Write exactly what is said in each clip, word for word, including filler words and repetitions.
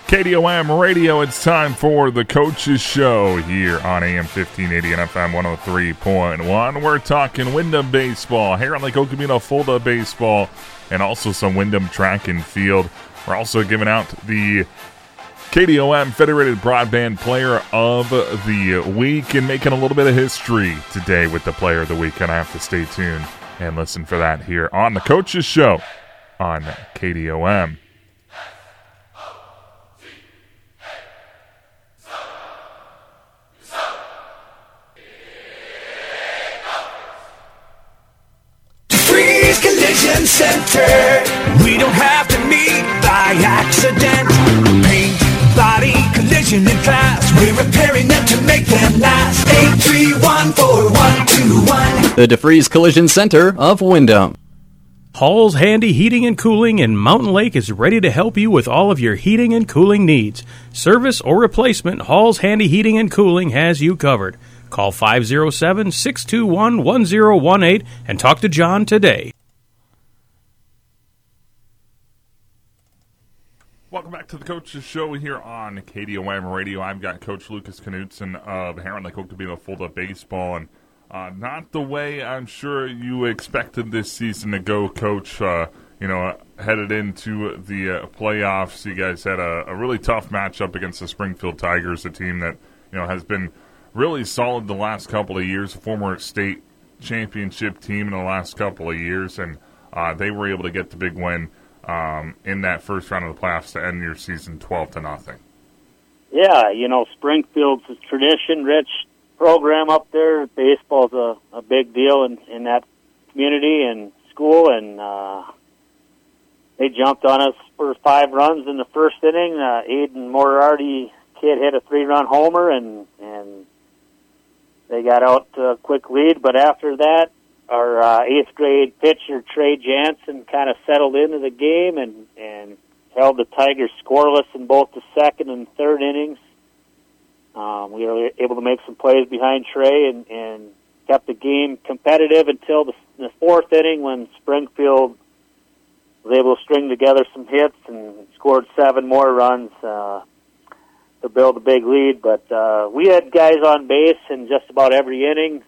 K D O M Radio, it's time for the Coach's Show here on A M fifteen eighty and F M one oh three point one. We're talking Windham baseball, Heron Lake Okemeta Fulda baseball, and also some Windham track and field. We're also giving out the K D O M Federated Broadband Player of the Week and making a little bit of history today with the Player of the Week, and I have to stay tuned and listen for that here on the Coach's Show on K D O M. Collision Center. We don't have to meet by accident. Paint, body, collision and glass. We're repairing them to make them last. eight three one four one two one. The DeFreeze Collision Center of Windham. Hall's Handy Heating and Cooling in Mountain Lake is ready to help you with all of your heating and cooling needs. Service or replacement, Hall's Handy Heating and Cooling has you covered. Call five oh seven, six two one, one oh one eight and talk to John today. Welcome back to the Coach's Show here on K D O M Radio. I've got Coach Lucas Knutson of Heron Lake Okemeta Fulda baseball, and uh, not the way I'm sure you expected this season to go, Coach. Uh, you know, uh, headed into the uh, playoffs, you guys had a, a really tough matchup against the Springfield Tigers, a team that you know has been really solid the last couple of years, a former state championship team in the last couple of years, and uh, they were able to get the big win Um, in that first round of the playoffs to end your season twelve to nothing. Yeah, you know, Springfield's a tradition-rich program up there. Baseball's a, a big deal in, in that community and school, and uh, they jumped on us for five runs in the first inning. Uh, Aiden Moriarty kid hit a three-run homer, and, and they got out to a quick lead, but after that, our uh, eighth grade pitcher, Trey Jansen, kind of settled into the game and, and held the Tigers scoreless in both the second and third innings. Um, we were able to make some plays behind Trey and, and kept the game competitive until the, the fourth inning when Springfield was able to string together some hits and scored seven more runs uh, to build a big lead. But uh, we had guys on base in just about every inning.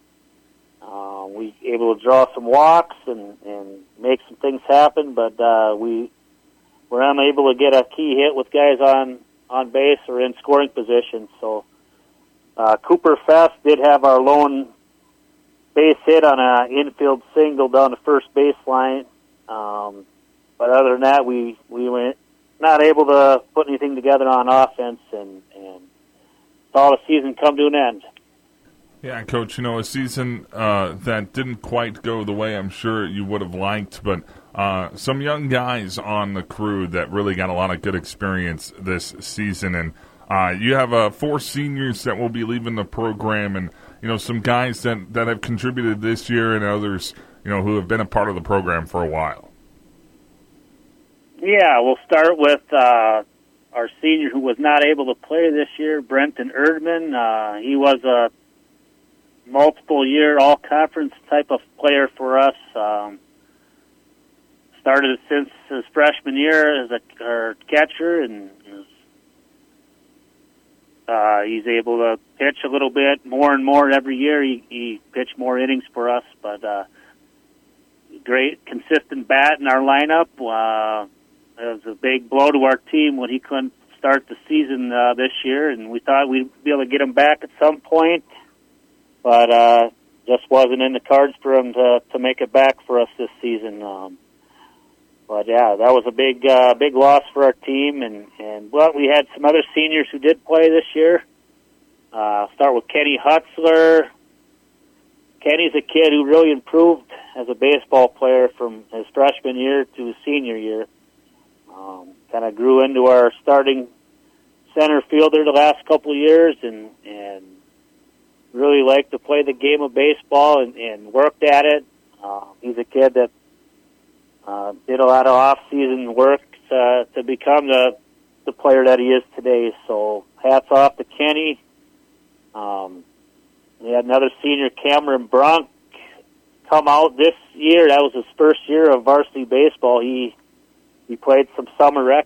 Uh, we were able to draw some walks and, and make some things happen, but uh, we were unable to get a key hit with guys on, on base or in scoring position. So uh, Cooper Fest did have our lone base hit on an infield single down the first baseline. Um, but other than that, we, we were not able to put anything together on offense, and, and saw the season come to an end. Yeah, Coach, you know, a season uh, that didn't quite go the way I'm sure you would have liked, but uh, some young guys on the crew that really got a lot of good experience this season. And uh, you have uh, four seniors that will be leaving the program, and, you know, some guys that, that have contributed this year and others, you know, who have been a part of the program for a while. Yeah, we'll start with uh, our senior who was not able to play this year, Brenton Erdman. Uh, he was a multiple-year, all-conference type of player for us. Um, started since his freshman year as a our catcher, and uh, he's able to pitch a little bit more and more every year. He, he pitched more innings for us, but uh, great, consistent bat in our lineup. Uh, it was a big blow to our team when he couldn't start the season uh, this year, and we thought we'd be able to get him back at some point. But uh, just wasn't in the cards for him to, to make it back for us this season. Um, but yeah, that was a big uh, big loss for our team. And, and well, we had some other seniors who did play this year. Uh, start with Kenny Hutzler. Kenny's a kid who really improved as a baseball player from his freshman year to his senior year. Um, kind of grew into our starting center fielder the last couple of years, and and. really liked to play the game of baseball and, and worked at it. Uh, he's a kid that uh, did a lot of off-season work to, to become the the player that he is today. So hats off to Kenny. Um, we had another senior, Cameron Brunk, come out this year. That was his first year of varsity baseball. He he played some summer rec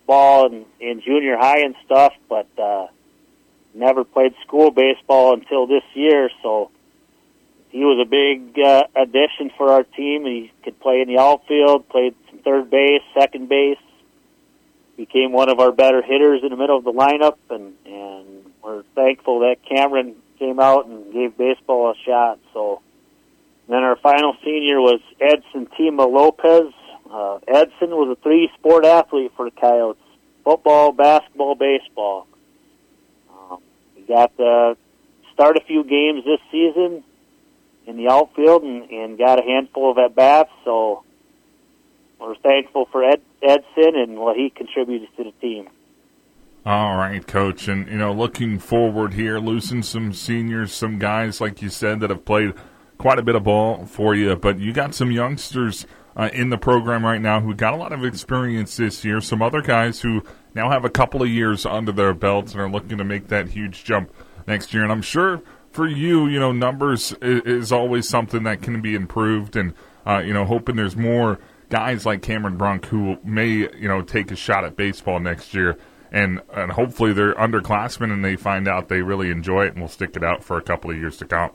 ball in, in junior high and stuff, but uh, never played school baseball until this year, so he was a big uh, addition for our team. He could play in the outfield, played some third base, second base, became one of our better hitters in the middle of the lineup, and, and we're thankful that Cameron came out and gave baseball a shot. So then our final senior was Edson Tima Lopez. Uh, Edson was a three-sport athlete for the Coyotes: football, basketball, baseball. Um, he got to start a few games this season in the outfield and, and got a handful of at-bats, so we're thankful for Ed, Edson and what he contributed to the team. All right, Coach. And, you know, looking forward here, losing some seniors, some guys, like you said, that have played quite a bit of ball for you, but you got some youngsters uh, in the program right now who got a lot of experience this year, some other guys who now have a couple of years under their belts and are looking to make that huge jump next year. And I'm sure for you, you know, numbers is, is always something that can be improved, and, uh, you know, hoping there's more guys like Cameron Brunk who may, you know, take a shot at baseball next year, and, and hopefully they're underclassmen and they find out they really enjoy it and will stick it out for a couple of years to come.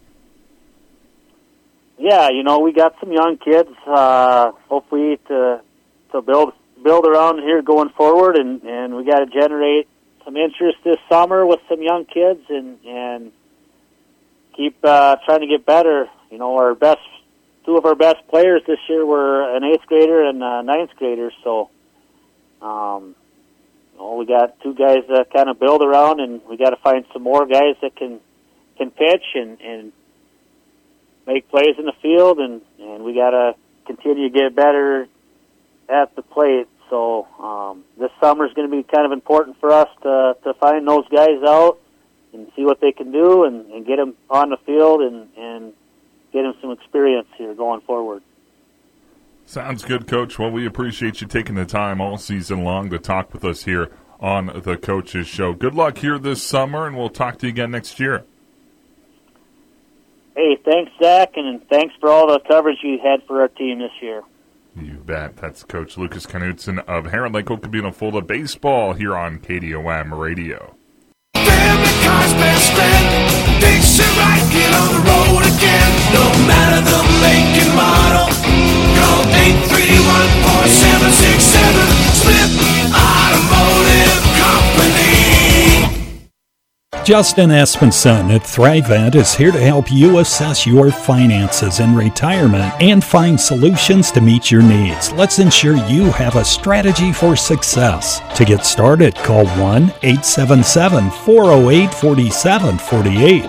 Yeah, you know, we got some young kids, uh, hopefully to to build build around here going forward, and, and we got to generate some interest this summer with some young kids and, and keep uh, trying to get better. You know, our best Two of our best players this year were an eighth grader and a ninth grader, so um, you know, we got two guys that kind of build around, and we got to find some more guys that can can pitch and, and make plays in the field, and, and we got to continue to get better at the plate. So um, this summer is going to be kind of important for us to to find those guys out and see what they can do, and, and get them on the field and and. get him some experience here going forward. Sounds good, Coach. Well, we appreciate you taking the time all season long to talk with us here on the Coaches Show. Good luck here this summer, and we'll talk to you again next year. Hey, thanks, Zach, and thanks for all the coverage you had for our team this year. You bet. That's Coach Lucas Knutson of Heron Lake Okabena Fulda Baseball here on K D O M Radio. Family car's best friend, fix it right, get on the road again. No matter the make and model, call eight three one, four seven six seven, Smith Automotive Company. Justin Espenson at Thrivent is here to help you assess your finances in retirement and find solutions to meet your needs. Let's ensure you have a strategy for success. To get started, call one eight seven seven, four oh eight, four seven four eight.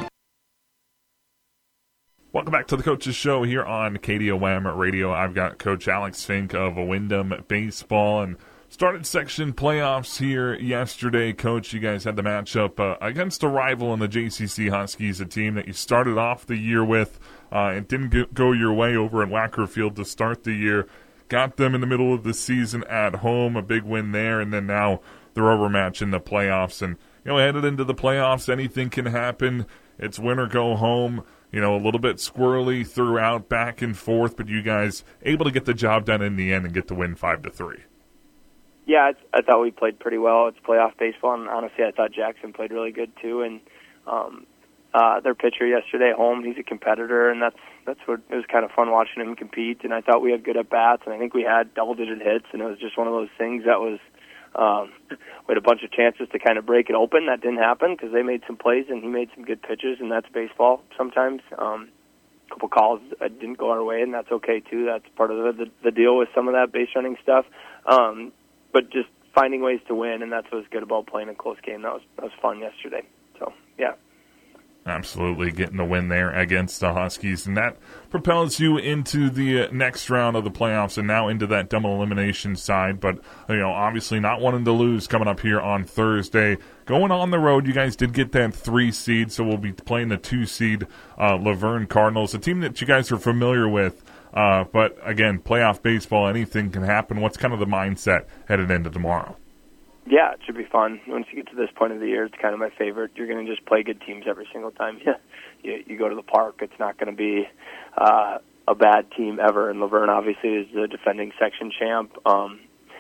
Welcome back to the Coaches Show here on K D O M Radio. I've got Coach Alex Fink of Wyndham Baseball, and started section playoffs here yesterday. Coach, you guys had the matchup uh, against a rival in the J C C Huskies, a team that you started off the year with. Uh, it didn't go your way over at Wacker Field to start the year. Got them in the middle of the season at home, a big win there, and then now their overmatch in the playoffs. And, you know, headed into the playoffs, anything can happen. It's win or go home. You know, a little bit squirrely throughout, back and forth, but you guys able to get the job done in the end and get the win five to three. Yeah, I, I thought we played pretty well. It's playoff baseball, and honestly, I thought Jackson played really good too. And um, uh, their pitcher yesterday at home, he's a competitor, and that's that's what it was kind of fun watching him compete. And I thought we had good at bats, and I think we had double-digit hits, and it was just one of those things that was um, we had a bunch of chances to kind of break it open. That didn't happen because they made some plays and he made some good pitches, and that's baseball sometimes. Um, a couple calls uh, didn't go our way, and that's okay too. That's part of the, the, the deal with some of that base running stuff. Um, But just finding ways to win, and that's what's good about playing a close game. That was that was fun yesterday. So, yeah. Absolutely, getting the win there against the Huskies. And that propels you into the next round of the playoffs and now into that double elimination side. But, you know, obviously not wanting to lose coming up here on Thursday. Going on the road, you guys did get that three seed, so we'll be playing the two seed uh, Laverne Cardinals, a team that you guys are familiar with. Uh, but, again, playoff baseball, anything can happen. What's kind of the mindset headed into tomorrow? Yeah, it should be fun. Once you get to this point of the year, it's kind of my favorite. You're going to just play good teams every single time you, you go to the park. It's not going to be uh, a bad team ever. And Laverne, obviously, is the defending section champ. Um,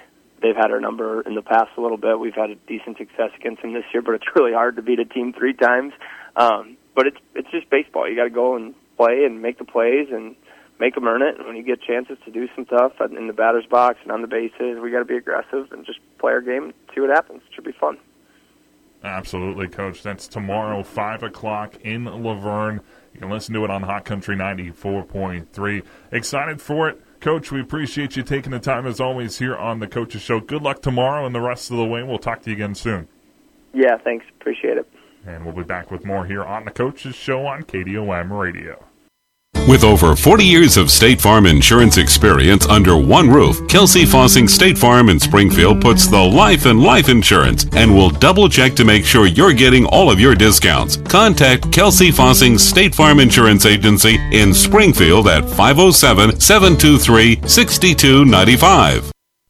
they've had our number in the past a little bit. We've had a decent success against them this year, but it's really hard to beat a team three times. Um, but it's it's just baseball. You got to go and play and make the plays and make them earn it. And when you get chances to do some stuff in the batter's box and on the bases, we got to be aggressive and just play our game and see what happens. It should be fun. Absolutely, Coach. That's tomorrow, five o'clock in Laverne. You can listen to it on Hot Country ninety-four point three. Excited for it. Coach, we appreciate you taking the time, as always, here on the Coach's Show. Good luck tomorrow and the rest of the way. We'll talk to you again soon. Yeah, thanks. Appreciate it. And we'll be back with more here on the Coach's Show on K D O M Radio. With over forty years of State Farm insurance experience under one roof, Kelsey Fossing State Farm in Springfield puts the life in life insurance and will double check to make sure you're getting all of your discounts. Contact Kelsey Fossing State Farm Insurance Agency in Springfield at five oh seven, seven two three, six two nine five.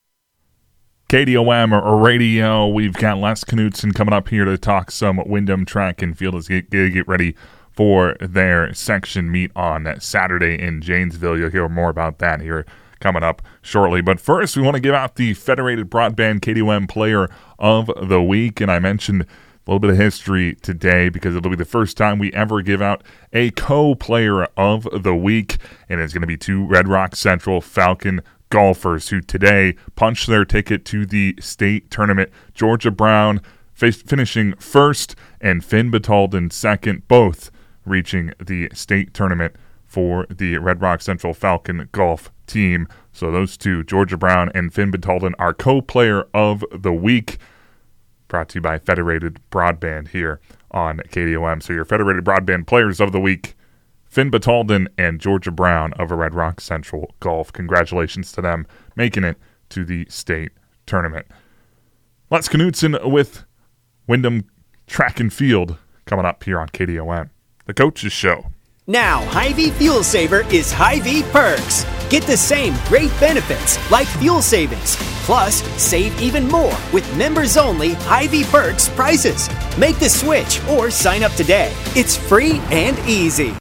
K D O M Radio, we've got Les Knutson coming up here to talk some Wyndham track and field as they get, get ready for their section meet on Saturday in Janesville. You'll hear more about that here coming up shortly. But first, we want to give out the Federated Broadband K D O M Player of the Week. And I mentioned a little bit of history today because it'll be the first time we ever give out a co-player of the week. And it's going to be two Red Rock Central Falcon golfers who today punched their ticket to the state tournament. Georgia Brown finishing first and Finn Batalden second, both reaching the state tournament for the Red Rock Central Falcon golf team. So those two, Georgia Brown and Finn Batalden, are co-player of the week, brought to you by Federated Broadband here on K D O M. So your Federated Broadband players of the week, Finn Batalden and Georgia Brown of a Red Rock Central Golf. Congratulations to them making it to the state tournament. Les Knutson with Wyndham Track and Field coming up here on K D O M, the Coach's Show. Now, Hy-Vee Fuel Saver is Hy-Vee Perks. Get the same great benefits like fuel savings. Plus, save even more with members-only Hy-Vee Perks prices. Make the switch or sign up today. It's free and easy.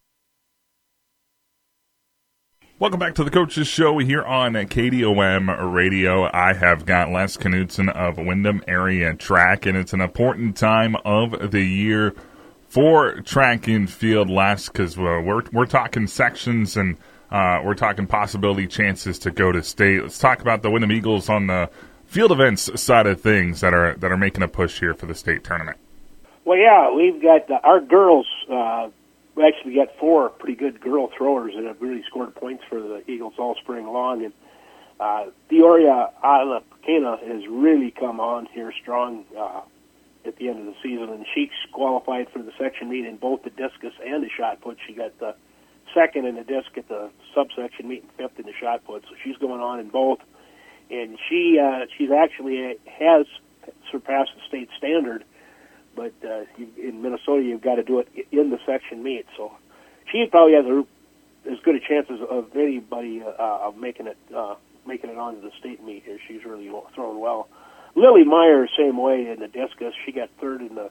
Welcome back to the Coach's Show here on K D O M Radio. I have got Les Knutson of Wyndham Area Track, and it's an important time of the year for track and field, Les, because uh, we're we're talking sections and uh, we're talking possibility chances to go to state. Let's talk about the Wyndham Eagles on the field events side of things that are that are making a push here for the state tournament. Well, yeah, we've got uh, our girls. Uh, We actually got four pretty good girl throwers that have really scored points for the Eagles all spring long. And uh, Dioria Alapakena has really come on here strong uh, at the end of the season. And she qualified for the section meet in both the discus and the shot put. She got the second in the disc at the subsection meet and fifth in the shot put. So she's going on in both. And she uh, she's actually has surpassed the state standard. But uh, in Minnesota, you've got to do it in the section meet. So she probably has a, as good a chance as of anybody uh, of making it uh, making it onto the state meet here. She's really thrown well. Lily Meyer, same way in the discus. She got third in the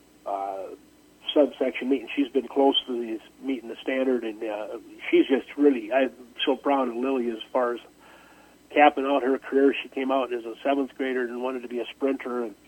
uh, subsection meet, and she's been close to the meeting the standard. And uh, she's just really, I'm so proud of Lily as far as capping out her career. She came out as a seventh grader and wanted to be a sprinter, and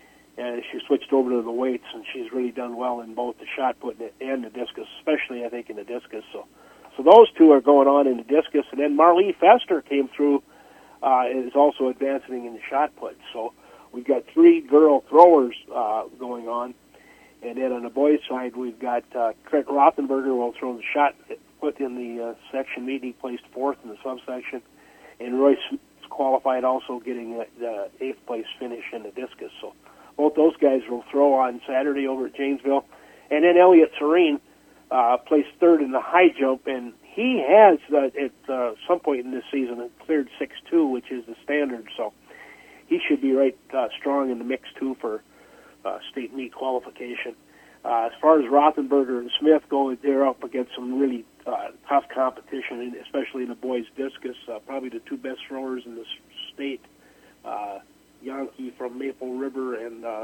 And she switched over to the weights, and she's really done well in both the shot put and the discus, especially, I think, in the discus. So so those two are going on in the discus. And then Marlee Fester came through uh, and is also advancing in the shot put. So we've got three girl throwers uh, going on. And then on the boys' side, we've got uh, Trent Rothenberger will throw the shot put in the uh, section meet. He placed fourth in the subsection. And Royce qualified also getting the eighth place finish in the discus. So both those guys will throw on Saturday over at Janesville. And then Elliot Serene uh, placed third in the high jump, and he has, uh, at uh, some point in this season, cleared six two, which is the standard. So he should be right uh, strong in the mix, too, for uh, state meet qualification. Uh, as far as Rothenberger and Smith go, they're up against some really uh, tough competition, especially in the boys' discus. Uh, probably the two best throwers in the state. Uh, Yankee from Maple River and uh,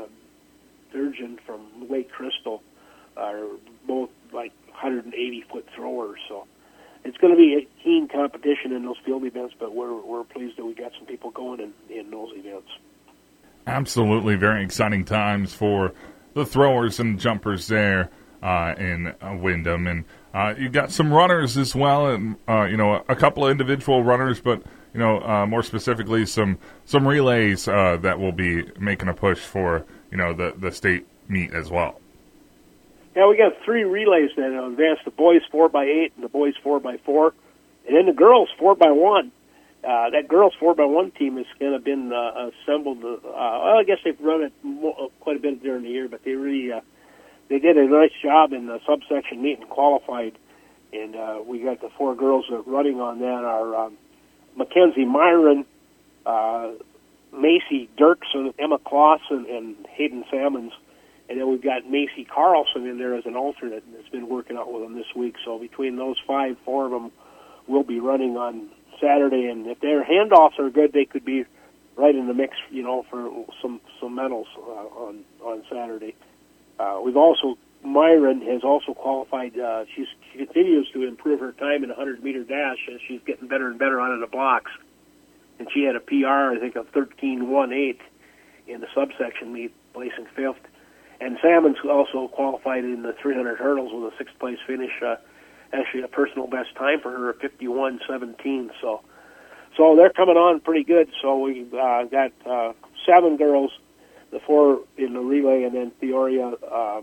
Durgeon from Lake Crystal are both like one hundred eighty foot throwers. So it's going to be a keen competition in those field events, but we're we're pleased that we got some people going in, in those events. Absolutely, very exciting times for the throwers and jumpers there uh, in uh, Windham, and uh, you got some runners as well, and uh, you know a couple of individual runners, but you know uh, more specifically some some relays uh, that will be making a push for you know the the state meet as well. Yeah, we got three relays that advance: the boys four by eight and the boys four by four, and then the girls four by one. Uh, that girls four by one team has kind of been uh, assembled. Uh, well, I guess they've run it more, quite a bit during the year, but they really uh, they did a nice job in the subsection meet and qualified. And uh, we got the four girls that are running on that are um, Mackenzie Myron, uh, Macy Dirksen, Emma Clausen, and Hayden Salmons. And then we've got Macy Carlson in there as an alternate that's been working out with them this week. So between those five, four of them will be running on Saturday. And if their handoffs are good, they could be right in the mix, you know, for some some medals uh, on on Saturday. Uh, we've also Myron has also qualified. Uh, she's, she continues to improve her time in a hundred meter dash as she's getting better and better out of the blocks. And she had a P R, I think, of thirteen one eight in the subsection meet, placing fifth. And Salmons also qualified in the three hundred hurdles with a sixth place finish. Uh, actually, a personal best time for her, fifty-one seventeen. So, so they're coming on pretty good. So we uh, got uh, seven girls, the four in the relay, and then Theoria, uh,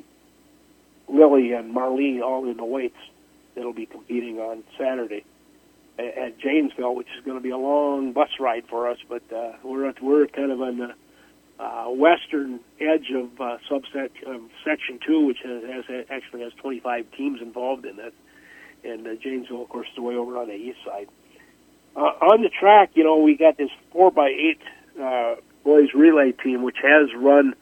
Lily, and Marlene all in the weights that'll be competing on Saturday at, at Janesville, which is going to be a long bus ride for us. But uh, we're at, we're kind of on the Uh, western edge of uh, subsection um, section two, which has, has actually has twenty-five teams involved in it, and uh, Janesville, of course, is way over on the east side. Uh, on the track, you know, we got this four by eight uh, boys relay team, which has run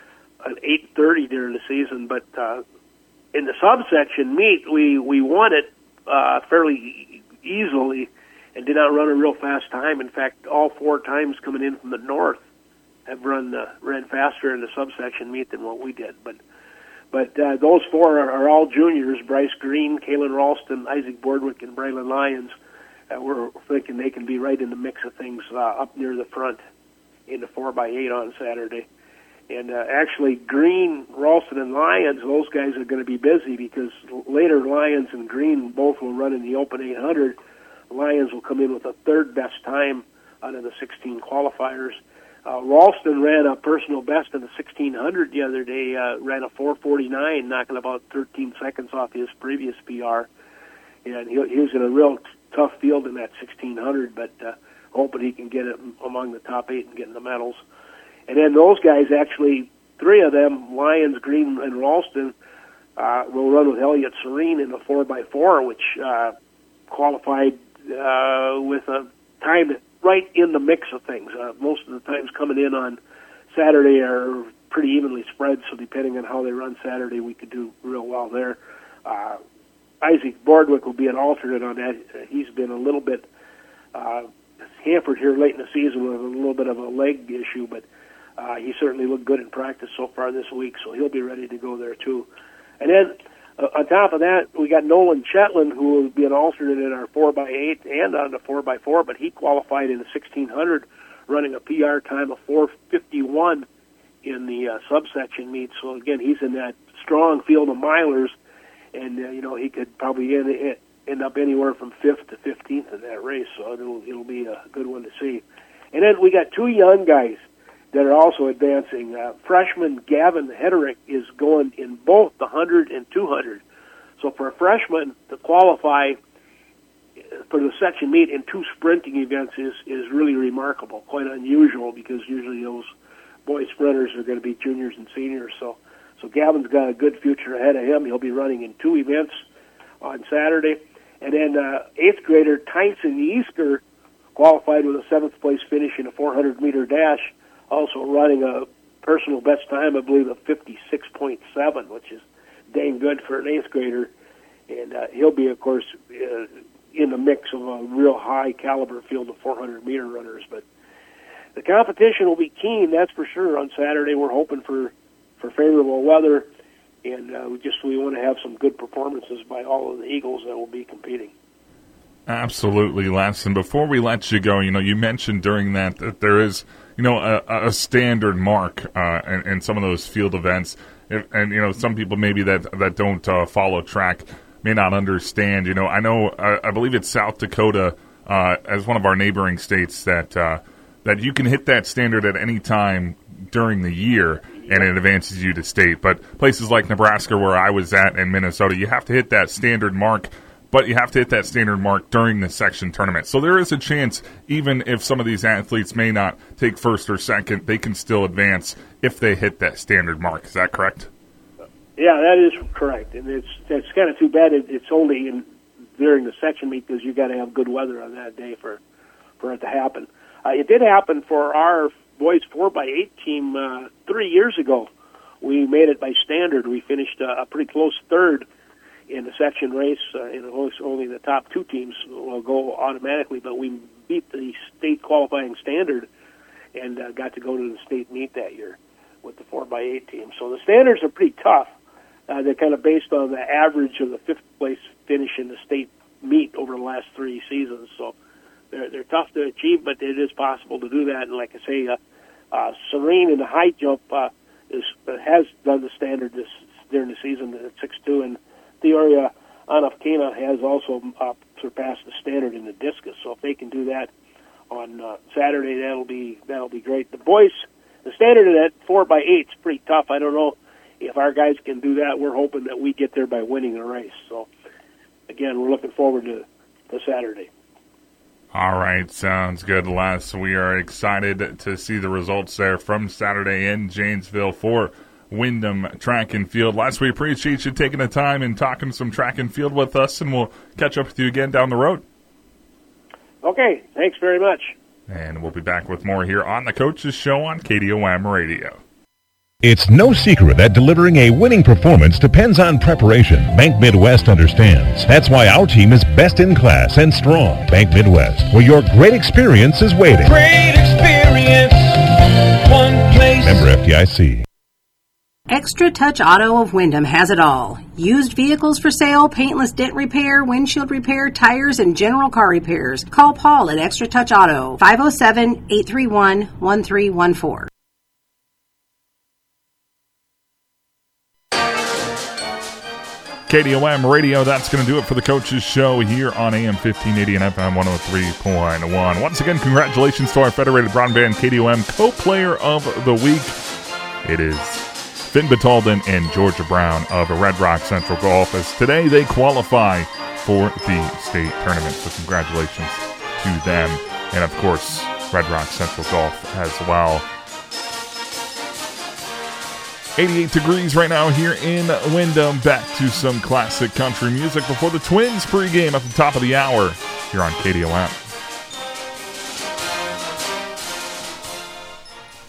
an eight thirty during the season, but uh, in the subsection meet, we we won it uh, fairly easily and did not run a real fast time. In fact, all four times coming in from the north have run uh, ran faster in the subsection meet than what we did. But but uh, those four are, are all juniors: Bryce Green, Kaylin Ralston, Isaac Bordwick, and Braylon Lyons. Uh, we're thinking they can be right in the mix of things uh, up near the front in the four by eight on Saturday. And uh, actually, Green, Ralston, and Lyons, those guys are going to be busy because later Lyons and Green both will run in the Open eight hundred. Lyons will come in with a third best time out of the sixteen qualifiers. Uh, Ralston ran a personal best in the sixteen hundred the other day, uh, ran a four forty-nine, knocking about thirteen seconds off his previous P R. And he, he was in a real t- tough field in that sixteen hundred, but uh, hoping he can get it among the top eight and get in the medals. And then those guys, actually, three of them, Lyons, Green, and Ralston, uh, will run with Elliot Serene in the four by four, which uh, qualified uh, with a time that right in the mix of things. Uh, most of the times coming in on Saturday are pretty evenly spread, so depending on how they run Saturday, we could do real well there. Uh, Isaac Bordwick will be an alternate on that. He's been a little bit uh, hampered here late in the season with a little bit of a leg issue, but uh, he certainly looked good in practice so far this week, so he'll be ready to go there too. And then uh, on top of that, we got Nolan Chetland, who will be an alternate in our four by eight and on the four by four, but he qualified in the sixteen hundred, running a P R time of four fifty-one in the uh, subsection meet. So again, he's in that strong field of milers, and uh, you know he could probably end, end up anywhere from fifth to fifteenth in that race. So it'll it'll be a good one to see. And then we got two young guys that are also advancing. Uh, freshman Gavin Hederick is going in both the one hundred and two hundred. So for a freshman to qualify for the section meet in two sprinting events is, is really remarkable, quite unusual, because usually those boy sprinters are going to be juniors and seniors. So so Gavin's got a good future ahead of him. He'll be running in two events on Saturday. And then uh, eighth grader Tyson Easker qualified with a seventh place finish in a four hundred meter dash, also running a personal best time, I believe, of fifty-six point seven, which is dang good for an eighth grader. And uh, he'll be, of course, uh, in the mix of a real high caliber field of four hundred meter runners. But the competition will be keen, that's for sure. On Saturday, we're hoping for, for favorable weather, and uh, we just we want to have some good performances by all of the Eagles that will be competing. Absolutely, Les. And before we let you go, you know, you mentioned during that that there is, you know, a, a standard mark uh, in, in some of those field events. And, and, you know, some people maybe that, that don't uh, follow track may not understand. You know, I know, uh, I believe it's South Dakota uh, as one of our neighboring states that uh, that you can hit that standard at any time during the year, and it advances you to state. But places like Nebraska, where I was at, and Minnesota, you have to hit that standard mark, but you have to hit that standard mark during the section tournament. So there is a chance, even if some of these athletes may not take first or second, they can still advance if they hit that standard mark. Is that correct? Yeah, that is correct. And it's it's kind of too bad it, it's only in during the section meet, because you got to have good weather on that day for, for it to happen. Uh, it did happen for our boys four by eight team uh, three years ago. We made it by standard. We finished uh, a pretty close third in the section race. Uh, and only the top two teams will go automatically, but we beat the state qualifying standard and uh, got to go to the state meet that year with the four by eight team. So the standards are pretty tough. Uh, they're kind of based on the average of the fifth place finish in the state meet over the last three seasons. So they're, they're tough to achieve, but it is possible to do that. And like I say, uh, uh, Serene in the high jump uh, is, uh, has done the standard this during the season at six two, and Theoria Anafkina has also uh, surpassed the standard in the discus. So if they can do that on uh, Saturday, that'll be that'll be great. The boys, the standard of that four by eight is pretty tough. I don't know if our guys can do that. We're hoping that we get there by winning the race. So again, we're looking forward to, to Saturday. All right, sounds good, Les. We are excited to see the results there from Saturday in Janesville for Windham Track and Field. Les, we appreciate you taking the time and talking some track and field with us, and we'll catch up with you again down the road. Okay, thanks very much. And we'll be back with more here on the Coaches Show on K D O M Radio. It's no secret that delivering a winning performance depends on preparation. Bank Midwest understands. That's why our team is best in class and strong. Bank Midwest, where your great experience is waiting. Great experience, one place. Member F D I C. Extra Touch Auto of Windham has it all. Used vehicles for sale, paintless dent repair, windshield repair, tires, and general car repairs. Call Paul at Extra Touch Auto, five oh seven, eight three one, one three one four. K D O M Radio, that's going to do it for the Coaches Show here on A M fifteen eighty and F M one oh three point one. Once again, congratulations to our Federated Broadband K D O M Co-Player of the Week. It is Finn Batalden and Georgia Brown of Red Rock Central Golf, as today they qualify for the state tournament. So congratulations to them. And, of course, Red Rock Central Golf as well. eighty-eight degrees right now here in Windham. Back to some classic country music before the Twins pregame at the top of the hour here on K D O M.